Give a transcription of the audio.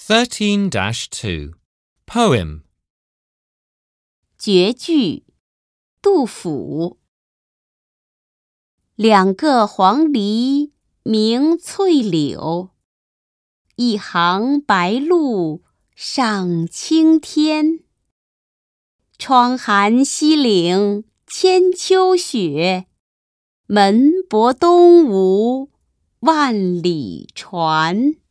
13-2 Poem 绝句，杜甫。两个黄鹂鸣翠柳，一行白鹭上青天。窗含西岭千秋雪，门泊东吴万里船。